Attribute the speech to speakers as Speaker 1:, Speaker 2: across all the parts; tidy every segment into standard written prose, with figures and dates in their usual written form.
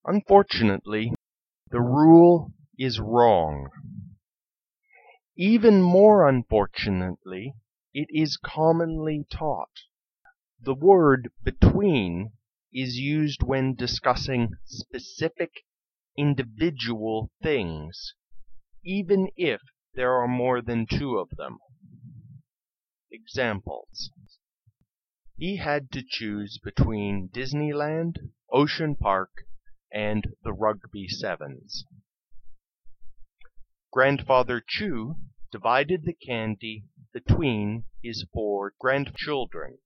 Speaker 1: Unfortunately, the rule is wrong. Even more unfortunately, it is commonly taught. The word between is used when discussing specific individual things, even if there are more than two of them. Examples: he had to choose between Disneyland, Ocean Park, and the Rugby Sevens. Grandfather Chu divided the candy between his 4 grandchildren.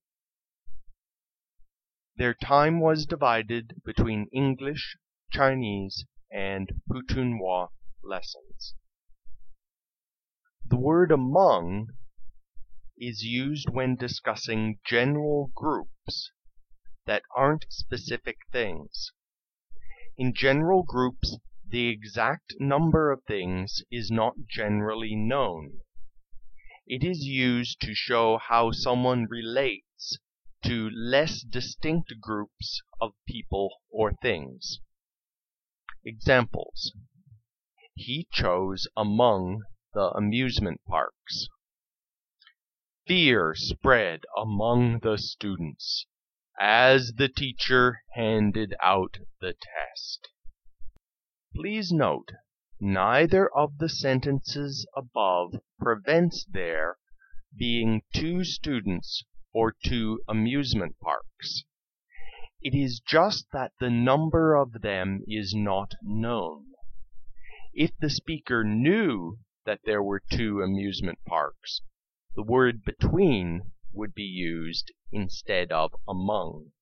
Speaker 1: Their time was divided between English, Chinese, and Putonghua lessons. The word among is used when discussing general groups that aren't specific things. In general groups, the exact number of things is not generally known. It is used to show how someone relates to less distinct groups of people or things. Examples: he chose among the amusement parks. Fear spread among the students as the teacher handed out the test. Please note, neither of the sentences above prevents there being 2 students or 2 amusement parks. It is just that the number of them is not known. If the speaker knew that there were 2 amusement parks, the word between would be used instead of among.